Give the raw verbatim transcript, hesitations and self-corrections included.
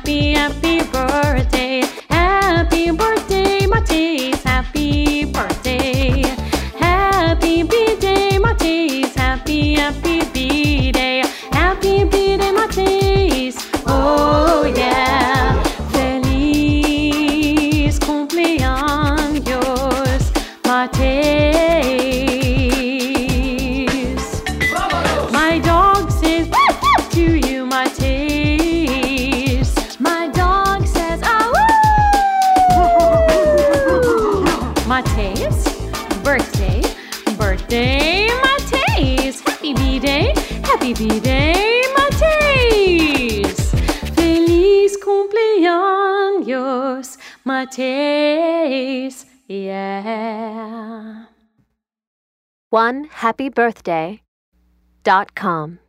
happy, happy birthday. Happy birthday, Matisse. Happy birthday. Happy B-Day, Matisse. Happy, happy B-Day. Happy B-Day, Matisse. Oh yeah. Feliz cumpleaños, Matisse. My dog says to you, Matisse. My dog says, ah, woo! Matisse, birthday, birthday, Matisse. Happy B-Day, happy B-Day, Matisse. Feliz cumpleaños, Matisse. Yeah. one happy birthday dot com